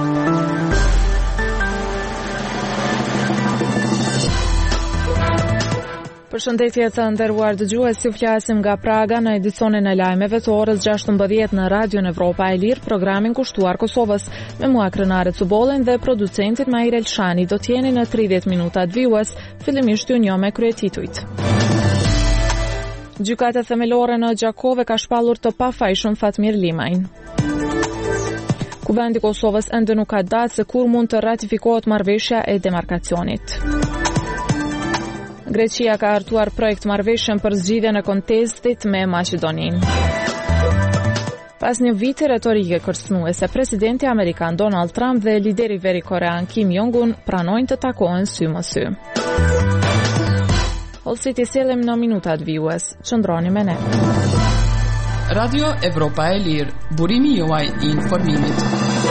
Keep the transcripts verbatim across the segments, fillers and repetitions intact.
Përshëndetje të nderuar dëgjues, ju flasim nga Praga në edicionin e lajmeve të orës gjashtëmbëdhjetë në Radion Evropa e Lirë, programin kushtuar Kosovës. Me mua Krenare Cubolin dhe producentit Mahir Elshani do t'jeni në tridhjetë minutat vijues, fillimisht ju njoh me kryetitujt. Gjykata themelore në Gjakove ka shpallur të pafajshëm Fatmir Limajin. Kuvendi i Kosovës ende nuk ka datë se kur mund të ratifikohet marrëveshja e demarkacionit. Greqia ka hartuar projekt marrëveshjen për zgjidhjen e kontestit me Maqedoninë. Pas një viti retorike kërcënuese, presidenti amerikan Donald Trump dhe lideri veri korean Kim Jong-un pranojnë të takohen sy më sy. Hollësit i sjellim në minutat vijues. Qëndroni me ne. Radio Evropa e Lirë, burimi juaj i informimit.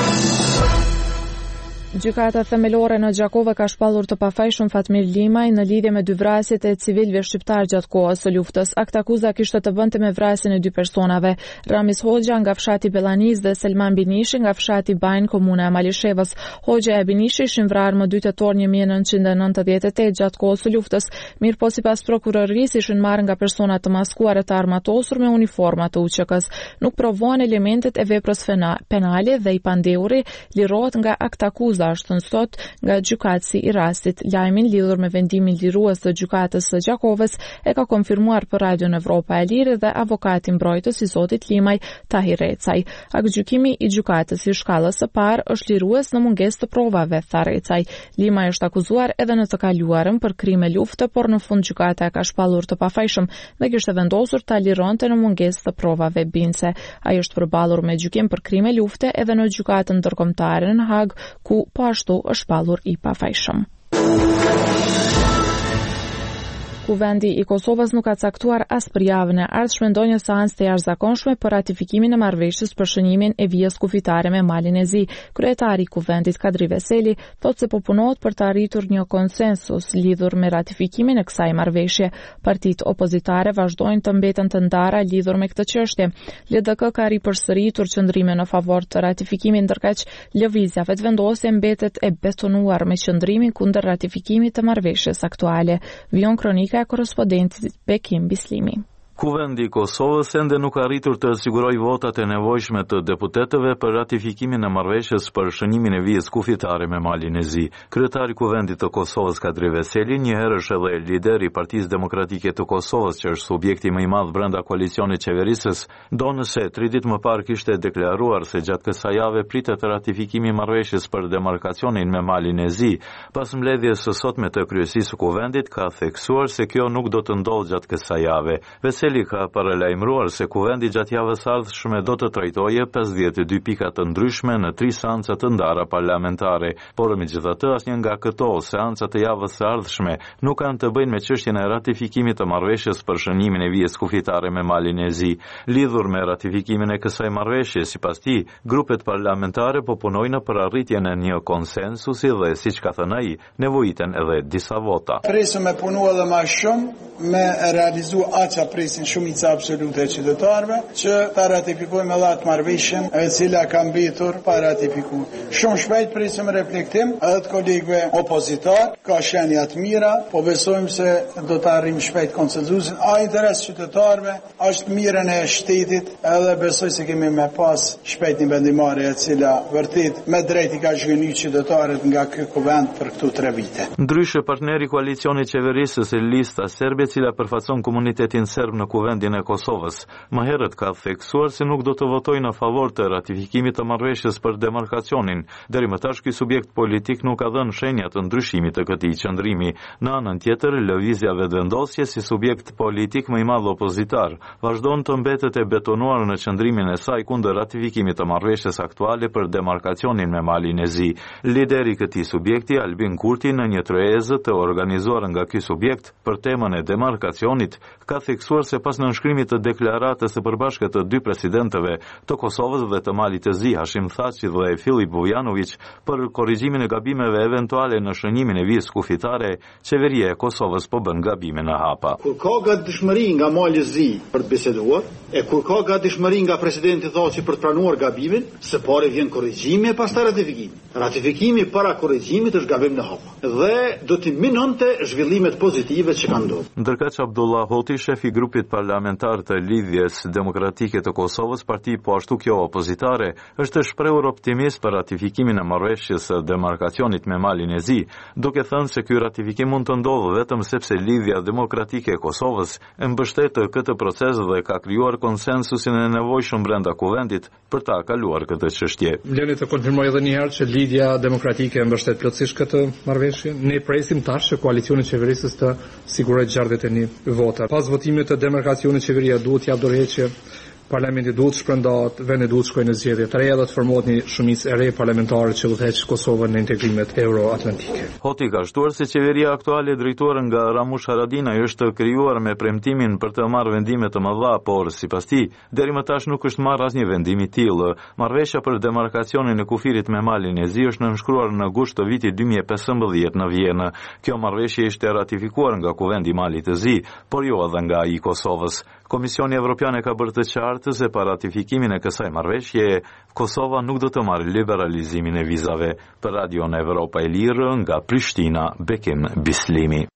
Gjykata themelore në Gjakove ka shpallur të pafajshëm Fatmir Limaj në lidhje me dy vrasjet e civilëve shqiptar gjatë kohës së luftës. Akt akuza kishte të bënte me vrasjen e dy personave, Ramiz Hoxha nga fshati Bellaniz dhe Selman Binishi nga fshati Bajnë, komuna e Malishevës. Hoxha e Binishi ishin vrarë më dy tetor një mijë e nëntëqind e nëntëdhjetë e tetë gjatë kohës së luftës. Mirë po sipas prokurorisë ishin marrë nga persona të maskuar e të armatosur me uniforma të U Q K-s. Nuk provohen elementet e veprës penale dhe i pandehuri lirohet nga akt akuza ashtu sot nga gjykatësi i rastit. Lajmin lidhur me vendimin lirues të gjykatës së Gjakovës e ka konfirmuar për Radion Evropa e Lirë dhe avokati mbrojtës i zotit Limaj Tahir Recaj. Aktgjykimi i gjykatës i shkallës së parë është lirues në mungesë të provave, tha Recaj. Limaj është akuzuar edhe në të kaluarën për krime lufte, por në fund gjykata e ka shpallur të pafajshëm dhe kishte vendosur ta lironte në mungesë të provave bindse. Ai është përballur me gjykim për krime lufte edhe në gjykatën ndërkombëtare në Hag, ku po ashtu është shpallur i pafajshëm. Kuvendi i Kosovës nuk ka caktuar as për javën e ardhshme ndonjë seancë të jashtëzakonshme për ratifikimin e marrëveshjes për shënimin e vijës kufitare me Malin e Zi. Kryetari i Kuvendit Kadri Veseli thotë se po punohet për të arritur një konsensus lidhur me ratifikimin e kësaj marrëveshje. Partitë opozitare vazhdojnë të mbeten të ndara lidhur me këtë çështje. L D K ka ripërsëritur qëndrimin në favor të ratifikimit, ndërkaq lëvizja vetëvendosje mbetet e betonuar me qëndrimin kundër ratifikimit të marrëveshjes aktuale. Vion kronika e korrespondentit Bekim Bislimi. Kuvendi i Kosovës ende nuk arritur të sigurojë votat e nevojshme të deputetëve për ratifikimin e marrëveshjes për shënimin e vijës kufitare me Malin e Zi. Kryetari i Kuvendit të Kosovës Kadri Veseli, një herë është edhe lider i Partisë Demokratike të Kosovës, që është subjekti më i madh brenda koalicionit qeverisës, donë se tri ditë më parë kishte deklaruar se gjatë kësaj jave pritet ratifikimi i marrëveshjes për demarkacionin me Malin e Zi. Pas mbledhjes së sotme të kryesisë së Kuvendit, ka theksuar se kjo nuk do të ndodhë gjatë kësaj jave. Veseli ka paralajmëruar se kuvendi gjatë javës ardhshme do të trajtojë pesëdhjetë e dy pika të ndryshme në tri seanca të ndara parlamentare, por megjithatë asnjë nga këto seanca të javës së ardhshme nuk kanë të bëjnë me çështjen e ratifikimit të marrëveshjes për shënimin e vijës kufitare me Malin e Zi. Lidhur me ratifikimin e kësaj marrëveshje, sipas tij, grupet parlamentare po punojnë për arritjen e një konsensusi dhe siç ka thënë ai, nevojiten edhe disa vota. Presim me punu edhe më shumë me realizu atë presin shumica absolute e qytetarëve që ta ratifikojmë edhe atë marrëveshjen e cila ka mbetur pa ratifikuar. Shumë shpejt presim reflektim edhe të kolegëve opozitar, ka shenja të mira, po besojmë se do të arrijmë shpejt konsensusin. A interes qytetarëve është mirën e shtetit, edhe besoj se kemi me pas shpejt një vendimmarrje e cila vërtet me drejt i ka zhgënjur qytetarët nga ky kuvend për këto tre vite. Ndryshe, partneri i koalicionit qeverisës Lista Serbe, cila përfaqëson komunitetin serb në kuvendin e Kosovës, më herët ka theksuar se nuk do të votojë në favor të ratifikimit të marrëveshjes për demarkacionin. Deri më tash ky subjekt politik nuk ka dhënë shenja të ndryshimit të këtij qëndrimi. Në anën tjetër, lëvizja vetëvendosje si subjekt politik më i madh opozitar vazhdon të mbetet e betonuar në qëndrimin e saj kundër ratifikimit të marrëveshjes aktuale për demarkacionin me Malin e Zi. Lideri i këtij subjekti, Albin Kurti, në një trojezë të organizuar nga ky subjekt për temën e demarkacionit, ka theksuar se se pas nënshkrimit të deklaratës së përbashkët të dy presidentëve të Kosovës dhe të Malit të Zi, Hashim Thaçi dhe Filip Vujanović, për korrigjimin e gabimeve eventuale në shënimin e vizë kufitare, qeveria e Kosovës po bën gabime në hapa. Kur ka gatishmëri nga Mali i Zi për të biseduar, e kur ka gatishmëri nga presidenti Thaçi për të pranuar gabimin, së pari vjen korrigjimi e pastaj ratifikimi. Ratifikimi para korrigjimit është gabim në hapa dhe do të minonte zhvillimet pozitive që kanë ndodhur. Ndërkaq Abdullah Hoti, shefi i grupit parlamentar të Lidhjes Demokratike të Kosovës, parti po ashtu kjo opozitare, është shprehur optimist për ratifikimin e marrëveshjes së demarkacionit me Malin e Zi, duke thënë se ky ratifikim mund të ndodhë vetëm sepse Lidhja Demokratike e Kosovës e mbështet këtë proces dhe ka krijuar konsensusin e nevojshëm brenda kuvendit për ta kaluar këtë çështje. Leni të konfirmoj edhe një herë që Lidhja Demokratike e mbështet plotësisht këtë marrëveshje. Ne presim tash që koalicioni qeverisës të sigurojë gjardhet e një vota. Pas votimit të demarkacionit, qeveria duhet t'jap dorëheqje, Parlamenti duhet shpërndahet, vendi duhet shkojë në zgjedhje të reja dhe të formohet një shumicë e re parlamentare që udhëheq Kosovën në integrimet euroatlantike. Hoti ka shtuar se qeveria aktuale drejtuar nga Ramush Haradinaj është krijuar me premtimin për të marrë vendime të mëdha, por sipas tij, deri më tash nuk është marrë asnjë vendim i tillë. Marrëveshja për demarkacionin e kufirit me Malin e Zi është nënshkruar në gusht të vitit dy mijë e pesëmbëdhjetë në Vjenë. Kjo marrëveshje ishte ratifikuar nga Kuvendi i Malit të Zi, por jo edhe nga i Kosovës. Komisioni Evropian e ka bërë të qartë se pa ratifikimin e kësaj marrëveshje, Kosova nuk do të marrë liberalizimin e vizave. Për Radion Evropa e Lirë, nga Prishtina, Bekim Bislimi.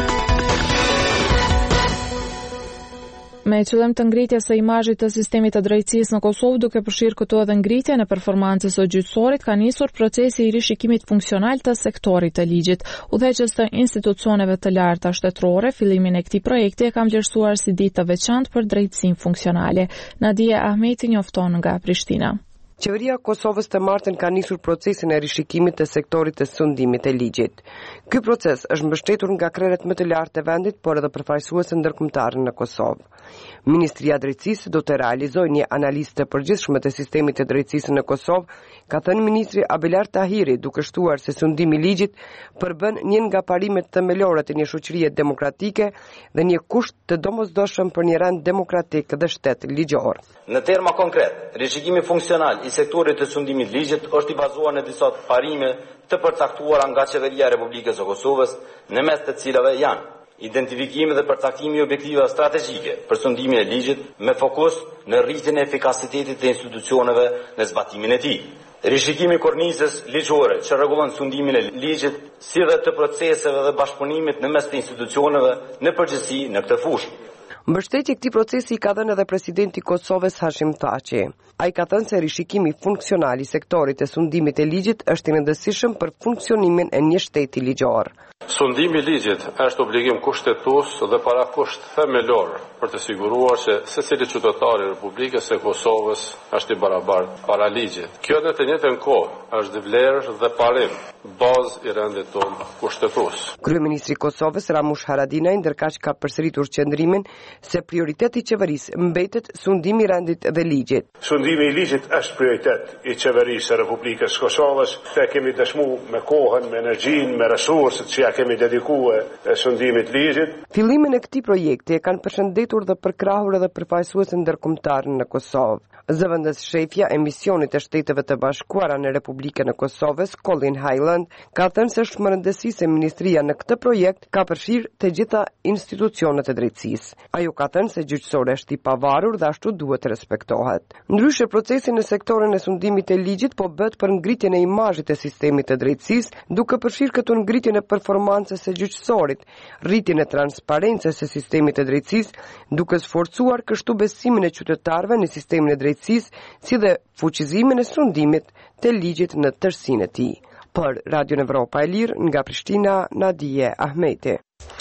Me qëllim të ngritjes së imazhit të sistemit të drejtësisë në Kosovë, duke përfshirë këtu edhe ngritjen e performancës së gjyqësorit, ka nisur procesi i rishikimit funksional të sektorit të ligjit. Udhëheqës të institucioneve të larta shtetërore, fillimin e këtij projekti e ka vlerësuar si ditë të veçantë për drejtësinë funksionale. Nadia Ahmeti njofton nga Prishtina. Qeveria e Kosovës të martën ka nisur procesin e rishikimit të sektorit të sundimit të ligjit. Ky proces është mbështetur nga krerët më të lartë të vendit, por edhe përfaqësuese ndërkombëtar në Kosovë. Ministria e Drejtësisë do të realizojë një analizë të përgjithshme të sistemit të drejtësisë në Kosovë, ka thënë ministri Abelar Tahiri, duke shtuar se sundimi i ligjit përbën një nga parimet themelore të një shoqërie demokratike dhe një kusht të domosdoshëm për një rend demokratik dhe shtet ligjor. Në terma konkret, rishikimi funksional i sektorit të sundimit ligjit është i bazuar në disa parime të përcaktuara nga Qeveria e Republikës së Kosovës, në mes të cilave janë identifikimi dhe përcaktimi i objektivave strategjike për sundimin e ligjit me fokus në rritjen e efikasitetit të institucioneve në zbatimin e tij. Rishikimi i kornizës ligjore që rregullon sundimin e ligjit, si dhe të proceseve dhe bashkëpunimit në mes të institucioneve në përgjithësi në këtë fushë. Mbështetje këtij procesi i ka dhënë edhe presidenti i Kosovës Hashim Thaçi. Ai ka thënë se rishikimi funksional i sektorit të sundimit e ligjit është i rëndësishëm për funksionimin e një shteti ligjor. Sundimi i ligjit është obligim kushtetues dhe parakusht themelor për të siguruar se secili qytetar i Republikës së Kosovës është i barabartë para ligjit. Kjo në të njëjtën kohë është vlerë dhe parim bazë i rendit tonë kushtetues. Kryeministri i Kosovës Ramush Haradinaj ndërkaq ka përsëritur qendrimin se prioriteti i qeverisë mbetet sundimi i rendit dhe ligjit. Sundimi i ligjit është prioritet i qeverisë së Republikës së Kosovës. Ne kemi dëshmuar me kohën, me energjinë, me resurset që ja kemi dedikuar sundimit ligjit. Fillimin e këtij projekti e kanë përshëndetur dhe përkrahur edhe përfaqësuesë ndërkombëtar në Kosovë. Zëvendës shefja e misionit të Shteteve të Bashkuara në Republikën e Kosovës, Colin Highland, ka thënë se është më rëndësishme se ministria në këtë projekt ka përfshirë të gjitha institucionet e drejtësisë. Ajo ka thënë se gjyqësori është i pavarur dhe ashtu duhet të respektohet. Ndryshe, procesi në sektorin e sundimit të ligjit po bëhet për ngritjen e imazhit të sistemit të drejtësisë, duke përfshirë këtu ngritjen e performancës së gjyqësorit, rritjen e transparencës së sistemit të drejtësisë, duke sforcuar kështu besimin e qytetarëve në sistemin e drejtësisë, si dhe fuqizimin e sundimit të ligjit në tërësinë e tij. Për Radio Evropa e Lirë, nga Prishtina, Nadia Ahmeti.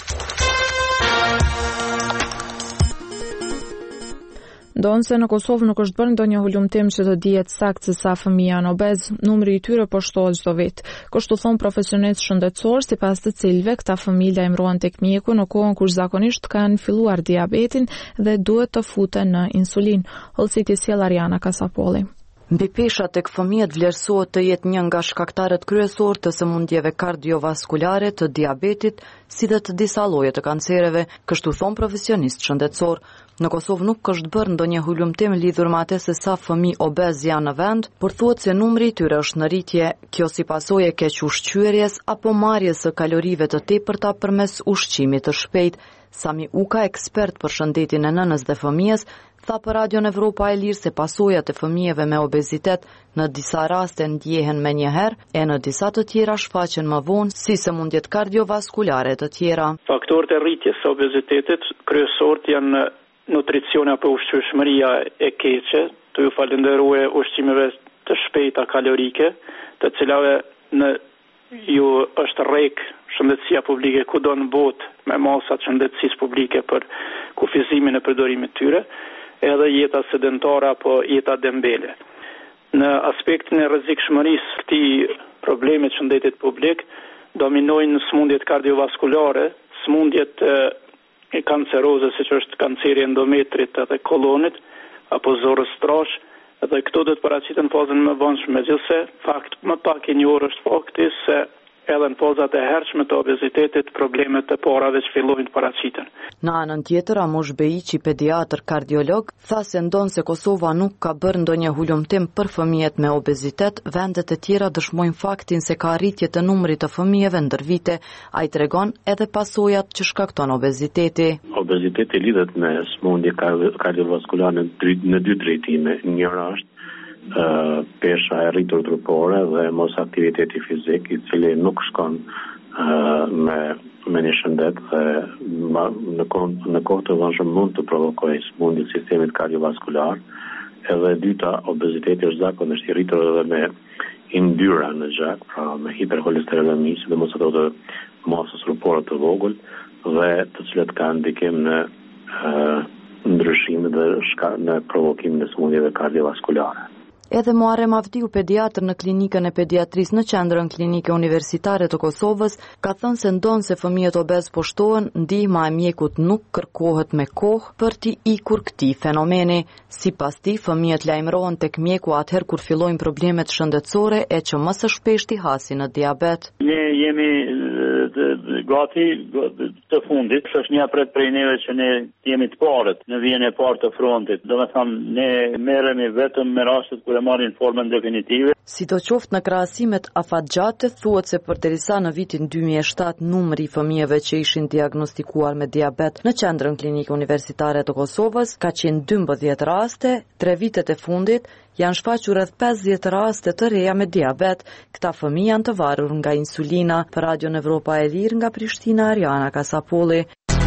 Ndonë se në Kosovë nuk është bërë ndonjë hulumtim që të dihet saktë se sa fëmijë janë obez, numri i tyre po shtohet çdo vit. Kështu thon profesionistë shëndetësor, sipas të cilëve këta fëmijë lajmërohen tek mjeku në kohën kur zakonisht kanë filluar diabetin dhe duhet të futen në insulin. Hollësiti sjell Ariana Kasapolli. Mbi pesha tek fëmijët vlerësohet të jetë një nga shkaktarët kryesorë të sëmundjeve kardiovaskulare, të diabetit, si dhe të disa lloje të kancereve, kështu thon profesionist shëndetësor. Në Kosovë nuk është bërë ndonjë hulumtim lidhur me atë se sa fëmijë obez janë në vend, por thuhet se numri i tyre është në rritje, kjo si pasojë e keq ushqyerjes apo marrjes së kalorive të tepërta përmes ushqimit të shpejtë. Sami Uka, ekspert për shëndetin e nënës dhe fëmijës, tha për Radion Evropa e Lirë se pasojat e fëmijëve me obezitet në disa raste ndjehen menjëherë e në disa të tjera shfaqen më vonë si sëmundjet kardiovaskulare të tjera. Faktorët e rritjes së obezitetit kryesorët janë nutricioni apo ushqyeshmëria e keqe, të ju falenderoj ushqimeve të shpejta kalorike, të cilave në ju është rrek shëndetësia publike kudo në botë me masat shëndetësisë publike për kufizimin e përdorimit tyre, edhe jeta sedentare apo jeta dembele. Në aspektin e rrezikshmërisë të këtij problemi të shëndetit publik, dominojnë sëmundjet kardiovaskulare, sëmundjet e kanceroze, siç është kanceri endometrit edhe kolonit, apo zorrës trash, edhe këto do të paraqiten në fazën më vonshme, megjithse fakt më pak i njohur është fakti se edhe në fazat e hershme të obezitetit problemet e parave që fillojnë të paraqiten. Në anën tjetër, Amush Bejiqi, pediatër kardiolog, tha se ndonë se Kosova nuk ka bërë ndonjë hulumtim për fëmijët me obezitet, vendet e tjera dëshmojnë faktin se ka rritje të numrit të fëmijëve ndër vite, ai tregon edhe pasojat që shkakton obeziteti. Obeziteti lidhet me sëmundje kardiovaskulare në dy drejtime. Njëra është Uh, pesha e rritur trupore dhe mos aktiviteti fizik, i cili nuk shkon uh, me, me një shëndet dhe ma, në, në kohë të vonshme mund të provokojë sëmundje të sistemit kardiovaskular. Edhe dyta, obeziteti është zakonisht i rritur edhe me yndyra në gjak, pra me hiperkolesterolemi, dhe mos ato të masës trupore të vogël dhe të cilat kanë ndikim në uh, ndryshime dhe shka, në provokimin e sëmundjeve kardiovaskulare. Edhe Muharrem Avdiu, pediatër në klinikën e pediatrisë në qendrën klinike universitare të Kosovës, ka thënë se ndonë se fëmijët obez po shtohen, ndihma e mjekut nuk kërkohet me kohë për t'i ikur këtij fenomeni. Sipas tij, fëmijët lajmërohen tek mjeku atëherë kur fillojnë problemet shëndetësore e që më së shpeshti hasin në diabet. Ne jemi gati të fundit, është një pret prej neve që ne jemi të parët në vijën e parë të frontit. Do të thonë, ne merremi vetëm me rastet kur e marrin formën definitive. Sidoqoftë në krahasimet afatgjate, thuhet se përderisa në vitin dy mijë e shtatë numri i fëmijëve që ishin diagnostikuar me diabet në qendrën klinike universitare të Kosovës ka qenë dymbëdhjetë raste, tre vitet e fundit janë shfaqur rreth pesëdhjetë raste të reja me diabet. Këta fëmijë janë të varur nga insulina. Për Radion Evropa e Lirë nga Prishtina, Ariana Kasapolli.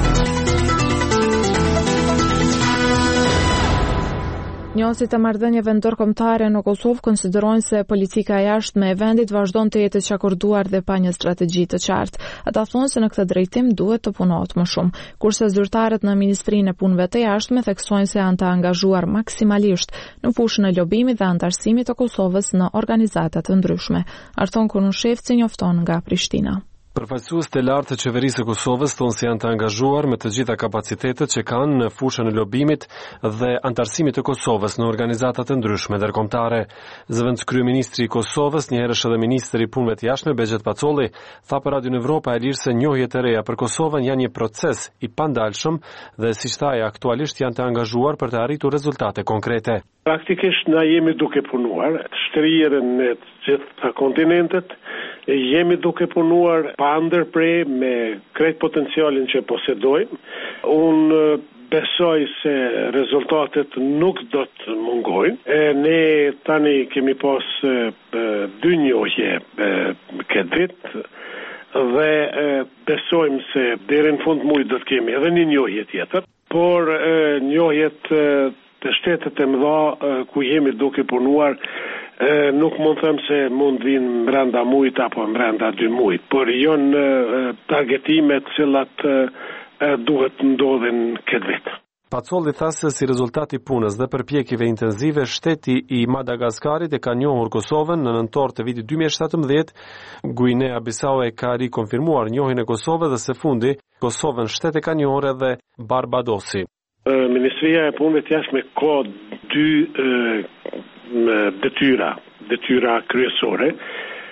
Njësit e marrëdhënieve ndërkombëtare në Kosovë konsiderojnë se politika e jashtme e vendit vazhdon të jetë e çakurduar dhe pa një strategji të qartë. Ata thonë se në këtë drejtim duhet të punohet më shumë, kurse zyrtarët në Ministrinë e Punëve të Jashtme theksojnë se janë të angazhuar maksimalisht në fushën e lobimit dhe antarësimit të Kosovës në organizata të ndryshme. Arton Kunushevci njofton nga Prishtina. Përfaqësues të lartë të qeverisë së Kosovës thonë se janë të angazhuar me të gjitha kapacitetet që kanë në fushën e lobimit dhe antarësimit të Kosovës në organizata të ndryshme ndërkombëtare. Zëvendës kryeministri i Kosovës, njëherësh edhe ministri i punëve të jashtme Bexhet Pacolli, tha për Radion Evropa e Lirë se njohjet e reja për Kosovën janë një proces i pandalshëm dhe siç thaja aktualisht janë të angazhuar për të arritur rezultate konkrete. Praktikisht na jemi duke punuar shtrirën në të gjitha kontinentet, jemi duke punuar pa ndërprer me krejt potencialin që posedojmë. Unë besoj se rezultatet nuk do të mungojnë. E ne tani kemi pas e, dy njohje këtë vit dhe e, besojmë se deri në fund muajit do të kemi edhe një njohje tjetër, por e, njohjet e, të shtetet e mëdha ku jemi duke punuar e, nuk mund të them se mund vinë brenda muajit apo brenda dy muajit, por janë targetimet të cilat e, duhet ndodhin këtë vit. Pacolli tha se si rezultat i punës dhe përpjekjeve intensive, shteti i Madagaskarit e ka njohur Kosovën në nëntor të vitit dy mijë e shtatëmbëdhjetë. Guinea Bissau e ka rikonfirmuar njohjen e Kosovës dhe së fundi Kosovën shtet e ka njohur edhe Barbadosi. Ministria e Punëve të Jashtme ka dy e, detyra, detyra kryesore.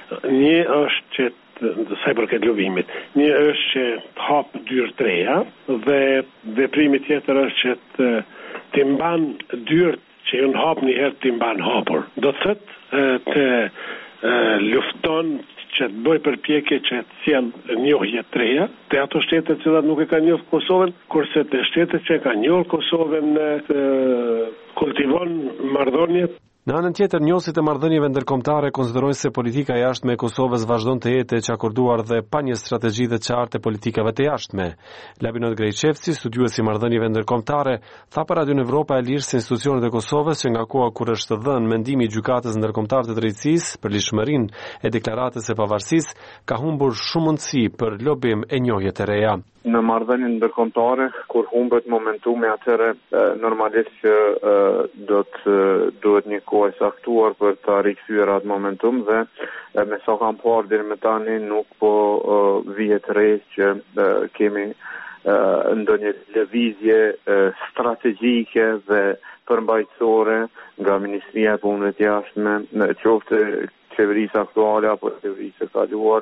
Një është që sa i përket lëvimit. Një është që të hapë dyrë të reja dhe veprimi tjetër është që të, të mban dyrë që ju në hapë një herë të mban hapur. Do të thëtë të e, lufton që të bëj përpjekje që të sjellë njohje të reja të ato shtete që nuk e ka njohur Kosovën, kurse të shtetet që ka njohur Kosovën të kultivon marrëdhënie. Në anën tjetër, njohësit e marrëdhënieve ndërkombëtare konsiderojnë se politika e jashtme e Kosovës vazhdon të jetë e çakurduar dhe pa një strategji të qartë e politikave të jashtme. Labinot Grejçevci, studiuesi i marrëdhënieve ndërkombëtare, tha për Radio Evropa e Lirë se institucionet e Kosovës që nga koha kur është dhënë mendimi i gjykatës ndërkombëtare të drejtësisë për lishmërinë e deklaratës së pavarësisë, ka humbur shumë mundësi për lobim e njohje të reja. Në marrëdhënien ndërkombëtare, kur humbet momentumi, atëherë normalisht që do të duhet një kohë e saktuar për të rikthyer atë momentum dhe me sa kam parë deri më tani nuk po vihet re që kemi ndonjë lëvizje strategjike dhe përmbajtësore nga Ministria e Punëve të Jashtme, në qoftë qeverisë aktuale apo qeverisë e kaluar,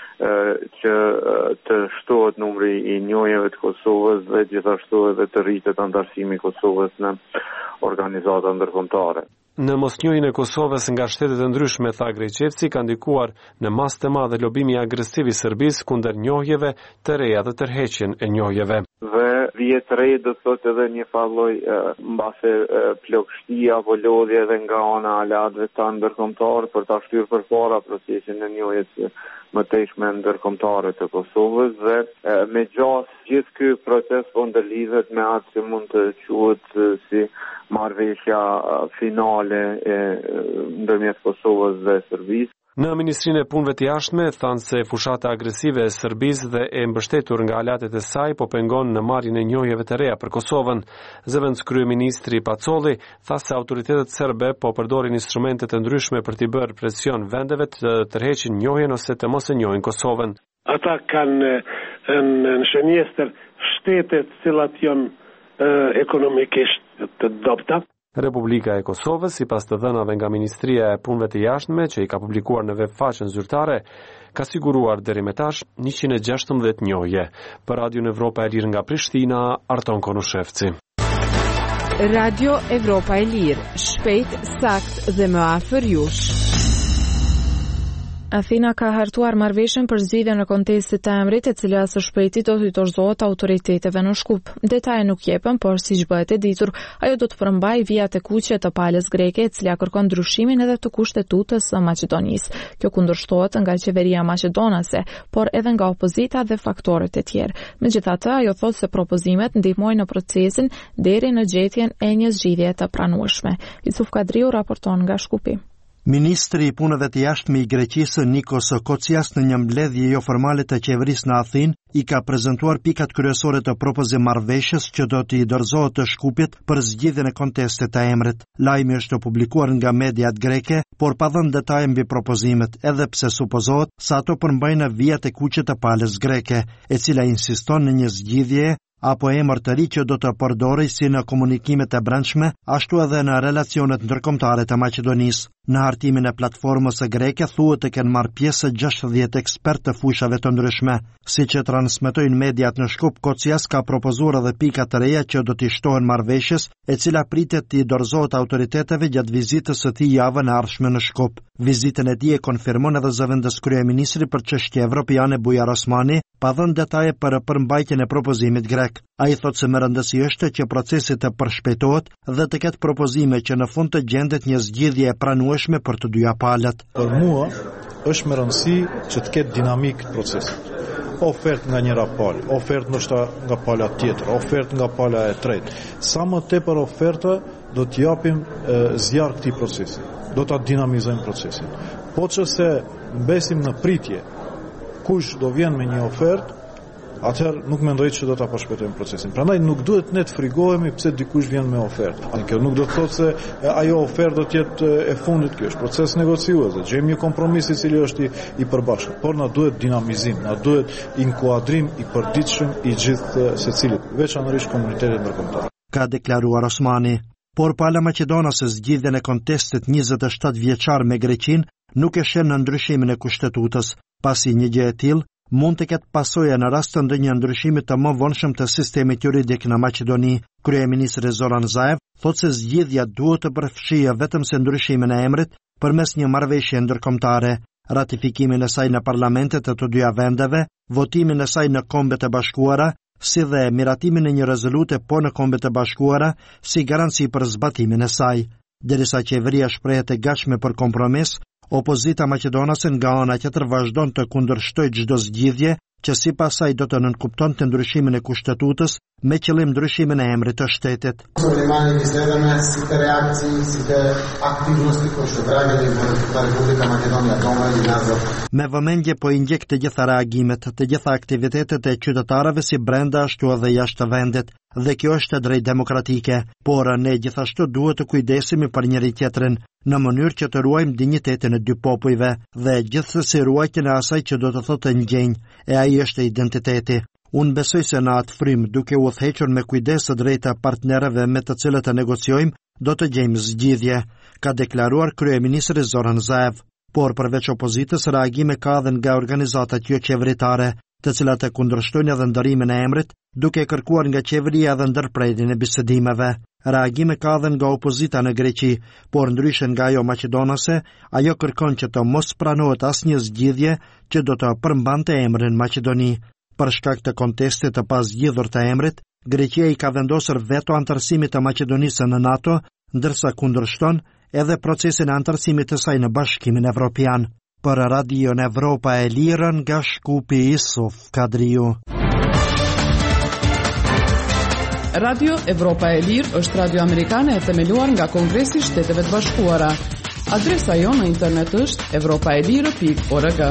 që të shtohet numri i njohjeve të Kosovës dhe gjithashtu edhe të rritet antarësimi i Kosovës në organizata ndërkombëtare. Në mosnjohjen e Kosovës nga shtetet e ndryshme, tha Grejçevci, ka ndikuar në masë të madhe lobimi agresiv i Serbisë kundër njohjeve të reja dhe tërheqjen e njohjeve. Dhe vjet re do të thotë edhe një falloj mbase plagështia apo lodhje edhe nga ana e alatëve të ndërkombëtar për ta shtyrë përpara procesin e njohjes më tejshme ndërkombëtare të Kosovës dhe me gjatë gjithë ky proces po ndërlidhet me atë që mund të quhet si marrëveshja finale e ndërmjet Kosovës dhe Serbisë. Në Ministrinë e Punëve të Jashtme thanë se fushata agresive e Serbisë dhe e mbështetur nga aletet e saj po pengon në marrjen e njohjeve të reja për Kosovën. Zëvendës kryeministri Pacolli tha se autoritetet serbe po përdorin instrumente të ndryshme për t'i bërë presion vendeve të tërheqin njohjen ose të mos e njohin Kosovën. Ata kanë në shënjestër shtetet cilat janë ekonomikisht të dobta. Republika e Kosovës, sipas të dhënave nga Ministria e Punëve të Jashtme, që i ka publikuar në webfaqen zyrtare, ka siguruar deri më tash njëqind e gjashtëmbëdhjetë njohje. Për Radio Evropa e Lirë nga Prishtina, Arton Konushevci. Radio Evropa e Lirë, shpejt, sakt dhe më afër jush. Athina ka hartuar marrëveshjen për zgjidhjen në kontestit të emrit, e cila së shpejti do t'i dorëzohet autoriteteve në Shkup. Detaje nuk jepen, por siç bëhet e ditur, ajo do të përmbajë vijat e kuqe të palës greke, e cila kërkon ndryshimin edhe të kushtetutës së Maqedonisë. Kjo kundërshtohet nga qeveria maqedonase, por edhe nga opozita dhe faktorët e tjerë. Megjithatë, ajo thotë se propozimet ndihmojnë në procesin deri në gjetjen e një zgjidhje të pranueshme. Yusuf Kadriu raporton nga Shkupi. Ministri i Punëve të Jashtme i Greqisë Nikos Kocias në një mbledhje jo formale të qeverisë në Athinë i ka prezantuar pikat kryesore të propozimit marrëveshjes që do t'i dorëzohet të Shkupit për zgjidhjen e kontestit të emrit. Lajmi është publikuar nga mediat greke, por pa dhënë detaje mbi propozimet, edhe pse supozohet se ato përmbajnë vijat e kuqe të palës greke, e cila insiston në një zgjidhje apo emër të ri që do të përdorej si në komunikimet e brendshme, ashtu edhe në relacionet ndërkombëtare të Maqedonisë. Në hartimin e platformës së greke thuhet të kenë marrë pjesë gjashtëdhjetë ekspertë të fushave të ndryshme. Siç e transmetojnë mediat në Shkup, Kocias ka propozuar edhe pika të reja që do t'i shtohen marrëveshjes, e cila pritet t'i dorëzohet autoriteteve gjatë vizitës së tij javën e ardhshme në Shkup. Vizitën e tij e konfirmon edhe zëvendës kryeministri për çështje evropiane Bujar Osmani, pa dhënë detaje për përmbajtjen e propozimit grek. Ai thotë se më rëndësi është që procesi të përshpejtohet dhe të ketë propozime që në fund të gjendet një zgjidhje e pranueshme për të dyja palët. Për mua është më rëndësi që të ketë dinamik procesit. Ofertë nga njëra palë, ofertë ndoshta nga pala tjetër, ofertë nga pala e tretë. Sa më tepër oferta do të japim zjarr këtij procesi. Do ta dinamizojmë procesin. Po çse mbesim në pritje, kush do vjen me një ofertë, atëherë nuk mendoj që do ta përshpejtojmë procesin. Prandaj nuk duhet ne të frigohemi pse dikush vjen me ofertë. Kjo nuk do të thotë se ajo ofertë do të jetë e fundit, kjo është proces negociues, dhe gjejmë një kompromis i cili është i, i përbashkët, por na duhet dinamizim, na duhet inkuadrim i përditshëm i gjithë secilit, veçanërisht komunitetit ndërkombëtar. Ka deklaruar Osmani. Por pala maqedonase zgjidhjen e kontestit njëzet e shtatë vjeçar me Greqinë nuk e shen në ndryshimin e kushtetutës, pasi një gjë e tillë mund të ketë pasoja në rast të ndonjë ndryshimi të mëvonshëm të sistemit juridik në Maqedoni. Kryeministri Zoran Zaev thotë se zgjidhja duhet të përfshijë vetëm se ndryshimin e emrit përmes një marrëveshje ndërkombëtare, ratifikimin e saj në parlamentet e të dyja vendeve, votimin e saj në Kombet e Bashkuara, si dhe miratimin e një rezolute po në Kombet e Bashkuara si garanci për zbatimin e saj. Derisa qeveria shprehet e gatshme për kompromis, opozita maqedonase nga ana tjetër vazhdon të kundërshtojë çdo zgjidhje që sipas saj do të nënkuptonte ndryshimin e kushtetutës me qëllim ndryshimin e emrit të shtetit. Me vëmendje po i ndjek të gjitha reagimet, të gjitha aktivitetet e qytetarëve si brenda ashtu edhe jashtë vendit, dhe kjo është e drejtë demokratike, por ne gjithashtu duhet të kujdesemi për njëri tjetrin në mënyrë që të ruajmë dinjitetin e dy popujve dhe gjithsesi ruajtjen e asaj që do të thotë ngjeng, e ai është identiteti. Unë besoj se në atë frymë, duke u udhëhequr me kujdes të drejta partnerëve me të cilët të negociojmë, do të gjejmë zgjidhje, ka deklaruar kryeministri Zoran Zaev. Por përveç opozitës, reagime ka edhe nga organizatat jo qeveritare, të cilat e kundërshtojnë edhe ndërimin e emrit, duke kërkuar nga qeveria edhe ndërprerjen e bisedimeve. Reagime ka edhe nga opozita në Greqi, por ndryshe nga ajo maqedonase, ajo kërkon që të mos pranohet asnjë zgjidhje që do të përmbante emrin Maqedoni. Për shkak të kontestit të pazgjidhur të emrit, Greqia i ka vendosur veto antarësimit të Maqedonisë në NATO, ndërsa kundërshton edhe procesin e antarësimit të saj në Bashkimin Evropian. Për Radion Evropa e Lirë nga Shkupi Isuf Kadriu. Radio Evropa e Lirë është radio amerikane e themeluar nga Kongresi i Shteteve të Bashkuara. Adresa jonë në internet është evropaelire pikë org.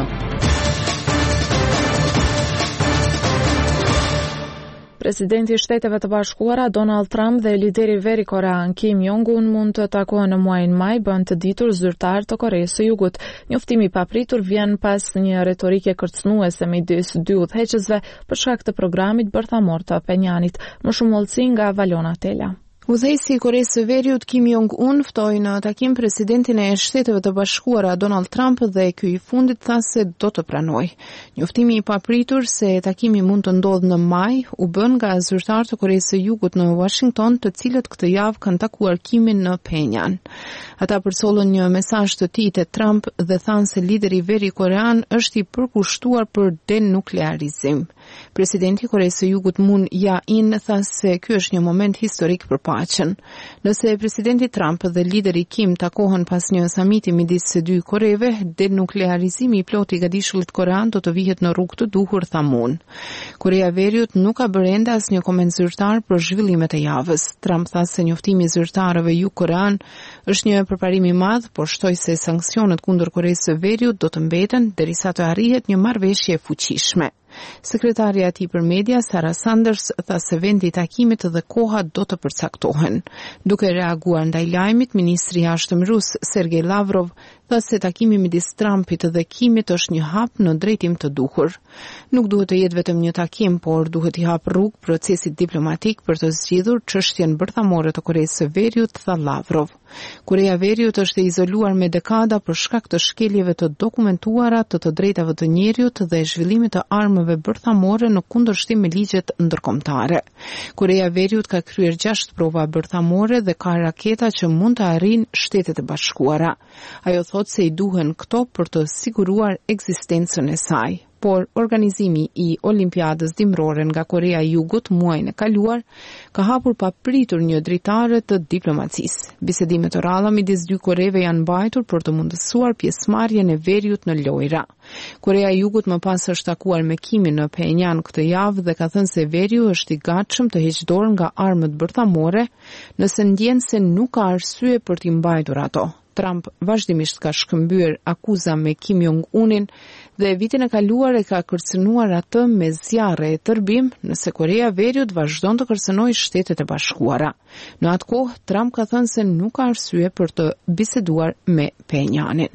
Presidenti i Shteteve të Bashkuara Donald Trump dhe lideri veri korean Kim Jong-un mund të takohen në muajin maj, bën të ditur zyrtar të Koreas së Jugut. Njoftimi i papritur vjen pas një retorike kërcënuese midis dy udhëheqësve për shkak të programit bërthamor të Penjanit. Më shumë hollësi nga Valona Tela. Udhëheqësi i Koreas së Veriut Kim Jong-un ftoi në takim presidentin e Shteteve të Bashkuara Donald Trump dhe ky i fundit tha se do të pranojë. Njoftimi i papritur se takimi mund të ndodhë në maj u bën nga zyrtarë të Koreas së Jugut në Washington, të cilët këtë javë kanë takuar Kimin në Penjan. Ata përsollën një mesazh të tij te Trump dhe thanë se lideri veri korean është i përkushtuar për denuklearizim. Presidenti i Koreas së Jugut Moon Jae-in tha se ky është një moment historik për paqen. Nëse presidenti Trump dhe lideri Kim takohen pas një samiti midis së dy Koreve, denuklearizimi i plotë i gatishullit korean do të vihet në rrugë të duhur, tha Moon. Korea e Veriut nuk ka bërë ende asnjë koment zyrtar për zhvillimet e javës. Trump tha se njoftimi i zyrtarëve jugkorean është një përparim i madh, por shtoi se sanksionet kundër Koreas së Veriut do të mbeten derisa të arrihet një marrëveshje e fuqishme. Sekretaria e tij për media, Sarah Sanders, tha se vendi i takimit dhe koha do të përcaktohen. Duke reaguar ndaj lajmit, ministri i jashtëm rus Sergej Lavrov tha se takimi midis Trumpit dhe Kimit është një hap në drejtim të duhur. Nuk duhet të jetë vetëm një takim, por duhet i hap rrugë procesit diplomatik për të zgjidhur çështjen bërthamore të Koreas së Veriut, tha Lavrov. Korea e Veriut është e izoluar me dekada për shkak të shkeljeve të dokumentuara të të drejtave të njerëzit dhe zhvillimit të armëve bërthamore në kundërshtim me ligjet ndërkombëtare. Korea e Veriut ka kryer gjashtë prova bërthamore dhe ka raketa që mund të arrijnë Shtetet e Bashkuara. Ajo thotë se i duhen këto për të siguruar ekzistencën e saj. Por organizimi i Olimpiadës dimrore nga Korea e Jugut muajin e kaluar ka hapur papritur një dritare të diplomacisë. Bisedimet të rralla midis dy Koreve janë mbajtur për të mundësuar pjesëmarrjen e Veriut në lojra. Korea e Jugut më pas është takuar me Kimin në Penjan këtë javë dhe ka thënë se Veriu është i gatshëm të heqë dorë nga armët bërthamore nëse ndjen se nuk ka arsye për t'i mbajtur ato. Trump vazhdimisht ka shkëmbyer akuza me Kim Jong-unin dhe vitin e kaluar e ka kërcënuar atë me zjarre e tërbim nëse Korea e Veriut vazhdon të kërcënojë Shtetet e Bashkuara. Në atë kohë, Trump ka thënë se nuk ka arsye për të biseduar me Penjanin.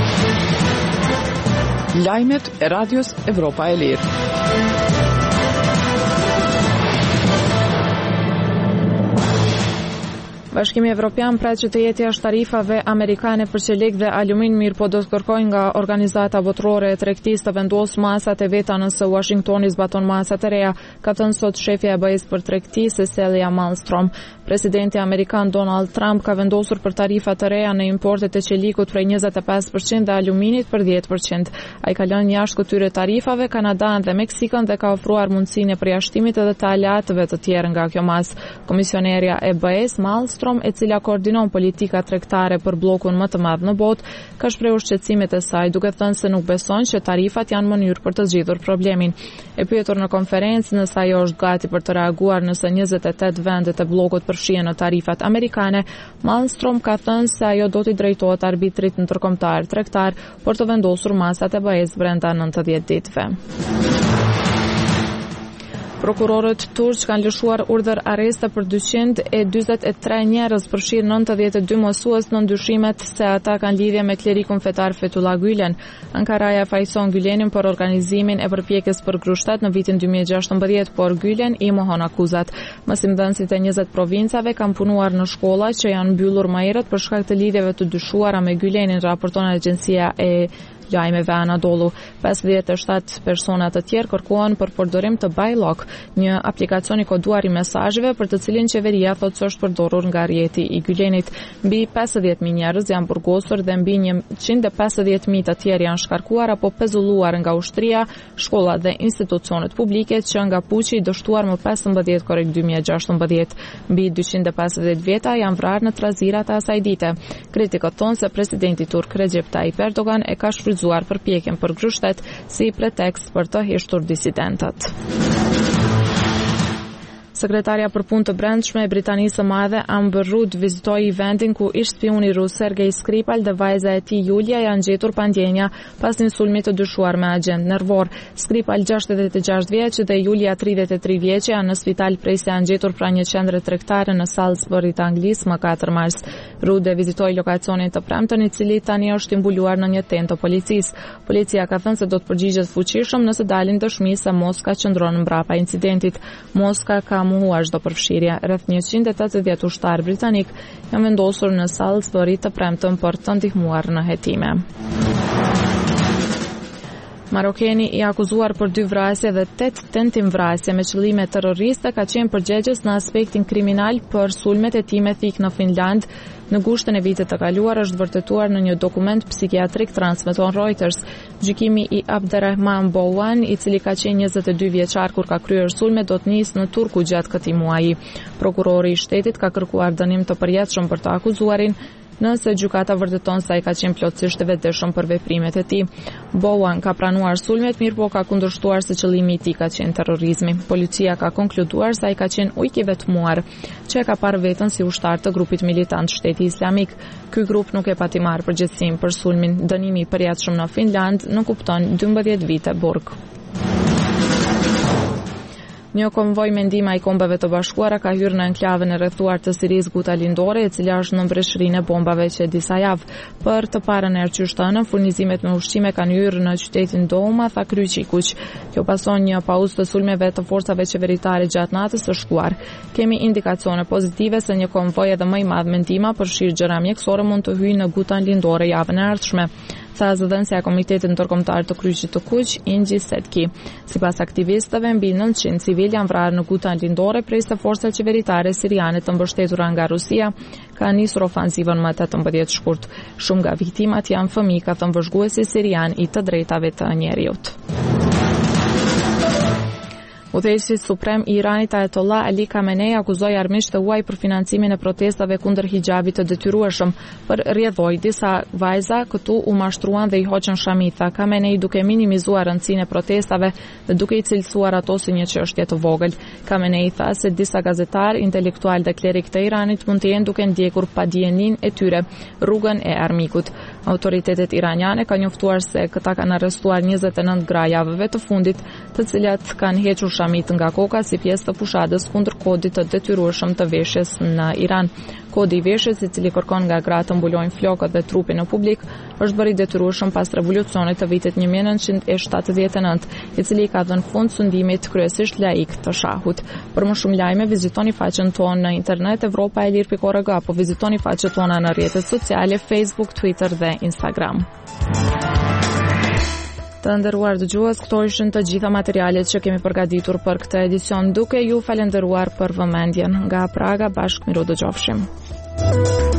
Lajmet e Radios Evropa e Lirë. Bashkimi Evropian pret që të jetë jashtë tarifave amerikane për qelik dhe alumin, mirë po do të kërkojnë nga organizata botërore e tregtisë të vendosë masat e veta nëse Washingtoni zbaton masat e reja, ka thënë sot shefja e B E S për tregtisë Cecilia Malmstrom. Presidenti amerikan Donald Trump ka vendosur për tarifa të reja në importet e qelikut prej njëzet e pesë përqind dhe aluminit për dhjetë përqind. Ai ka lënë jashtë këtyre tarifave Kanadan dhe Meksikën dhe ka ofruar mundësinë e përjashtimit edhe të aleatëve të tjerë nga kjo mas. Komisionerja e B E S Malmstrom, e cila koordinon politika tregtare për bllokun më të madh në botë, ka shprehur shqetësimet e saj, duke thënë se nuk beson që tarifat janë mënyrë për të zgjidhur problemin. E pyetur në konferencë nëse ajo është gati për të reaguar nëse njëzet e tetë vendet e bllokut përfshihen në tarifat amerikane, Malmstrom ka thënë se ajo do t'i drejtohet arbitrit ndërkombëtar tregtar për të vendosur masat e B E S brenda nëntëdhjetë ditëve. Prokurorët turq kanë lëshuar urdhër arreste për dyqind e dyzet e tre njerëz, përfshirë nëntëdhjetë e dy mësues në ndyshimet se ata kanë lidhje me klerikun fetar Fethullah Gülen. Ankaraja fajson Gülenin për organizimin e përpjekjes për grushtet në vitin dy mijë e gjashtëmbëdhjetë, por Gülen i mohon akuzat. Mësimdhënësit e njëzet provincave kanë punuar në shkolla që janë mbyllur më herët për shkak të lidhjeve të dyshuara me Gülenin, raporton agjencia e lajmeve Anadolu. pesëdhjetë e shtatë persona të tjerë kërkohen për përdorim të Bajlok, një aplikacion i koduar i mesazheve për të cilin qeveria thotë se është përdorur nga rrjeti i Gülenit. Mbi pesëdhjetë mijë njerëz janë burgosur dhe mbi njëqind e pesëdhjetë mijë të tjerë janë shkarkuar apo pezulluar nga ushtria, shkollat dhe institucionet publike që nga puçi i dështuar më pesëmbëdhjetë korrik dy mijë e gjashtëmbëdhjetë. Mbi dyqind e pesëdhjetë vjeta janë vrarë në trazirat e asaj dite. Kritikët thonë se presidenti turk Recep Tayyip Erdogan e ka shfrytzuar përpjekjen për grushtet si pretekst për të heshtur disidentët. Sekretarja për punë të brendshme e Britanisë së Madhe Amber Rudd vizitoi vendin ku ish spioni rus Sergej Skripal dhe vajza e tij Julia janë gjetur pa ndjenja pas një sulmi të dyshuar me agent nervor. Skripal gjashtëdhjetë e gjashtë vjeç dhe Julia tridhjetë e tri vjeç janë në spital prej se janë gjetur pra një qendre tregtare në Salisbury të Anglisë më katër mars. Rudd e vizitoi lokacionin të premtën, i cili tani është i mbuluar në një tent të policisë. Policia ka thënë se do të përgjigjet fuqishëm nëse dalin dëshmi se Moska qëndron mbrapa incidentit. Moska ka muhuar çdo përfshirje. Rreth njëqind e tetëdhjetë ushtar britanik janë vendosur në Salisbury të premtën për të ndihmuar në hetime. Marokeni i akuzuar për dy vrasje dhe tetë tentim vrasje me qëllime terroriste ka qenë përgjegjës në aspektin kriminal për sulmet e tij me thik në Finland. Në gushtën e vitit të kaluar është vërtetuar në një dokument psikiatrik, transmeton Reuters. Gjykimi i Abderrahman Bouan, i cili ka qenë njëzet e dy vjeçar kur ka kryer sulme, do të nisë në Turku gjatë këtij muaji. Prokurori i shtetit ka kërkuar dënim të përjetshëm për të akuzuarin, nëse gjykata vërteton se ai ka qenë plotësisht e vetëdijshëm për veprimet e tij. Bouan ka pranuar sulmet, mirë po ka kundërshtuar se qëllimi i tij ka qenë terrorizmi. Policia ka konkluduar se ai ka qenë ujk i vetmuar, që e ka parë veten si ushtar të grupit militant Shteti Islamik. Ky grup nuk e pati marrë përgjegjësinë për sulmin. Dënimi i përjetshëm në Finland nuk kupton dymbëdhjetë vite burg. Një konvoj me ndihmë i Kombeve të Bashkuara ka hyrë në enklavën e rrethuar të Sirisë Guta Lindore, e cila është në mbretërinë e bombave që disa javë. Për të parën e erqyshtanën, furnizimet me ushqime kanë hyrë në qytetin Douma, tha kryqi i kuq. Kjo pason një pauzë të sulmeve të forcave qeveritare gjatë natës së shkuar. Kemi indikacione pozitive se një konvoj edhe më i madh me ndihmë përfshirë gjëra mjekësore mund të hyjë në Gutan Lindore javën e ardhshme, tha zëdhënësja e Komitetit Ndërkombëtar të Kryqit të Kuq, Ingi Setki. Sipas aktivistëve, mbi nëntëqind civil janë vrarë në Gutan Lindore prej se forcat qeveritare siriane të mbështetura nga Rusia ka nisur ofanzivën më tetëmbëdhjetë shkurt. Shumë nga viktimat janë fëmijë, ka thënë vëzhguesi sirian i të drejtave të njerëzit. Udhëheqësi suprem i Iranit Ayatollah Ali Khamenei akuzoi armiqtë e huaj për financimin e protestave kundër hijabit të detyrueshëm. Për rrjedhoi disa vajza këtu u mashtruan dhe i hoqën shamitha. Khamenei duke minimizuar rëndësinë e protestave dhe duke i cilësuar ato si një çështje të vogël. Khamenei tha se disa gazetar, intelektual dhe klerik të Iranit mund të jenë duke ndjekur padijeninë e tyre rrugën e armikut. Autoritetet iraniane kanë njoftuar se këta kanë arrestuar njëzet e nëntë gra javëve të fundit, të cilat kanë hequr shamit nga koka si pjesë të fushadës kundër kodit të detyrueshëm të veshjes në Iran. Kodi i veshjes, i cili kërkon nga gratë të mbulojnë flokët dhe trupin në publik, është bërë i detyrueshëm pas revolucionit të vitit një mijë e nëntëqind e shtatëdhjetë e nëntë, i cili ka dhënë fund sundimit kryesisht laik të shahut. Për më shumë lajme, vizitoni faqen tonë në internet evropa e lirë pikë org, apo vizitoni faqet tona në rrjetet sociale Facebook, Twitter dhe Instagram. Të nderuar dëgjues, këto ishin të gjitha materialet që kemi përgatitur për këtë edicion, duke ju falenderuar për vëmendjen. Nga Praga, bashkë miru dëgjofshim.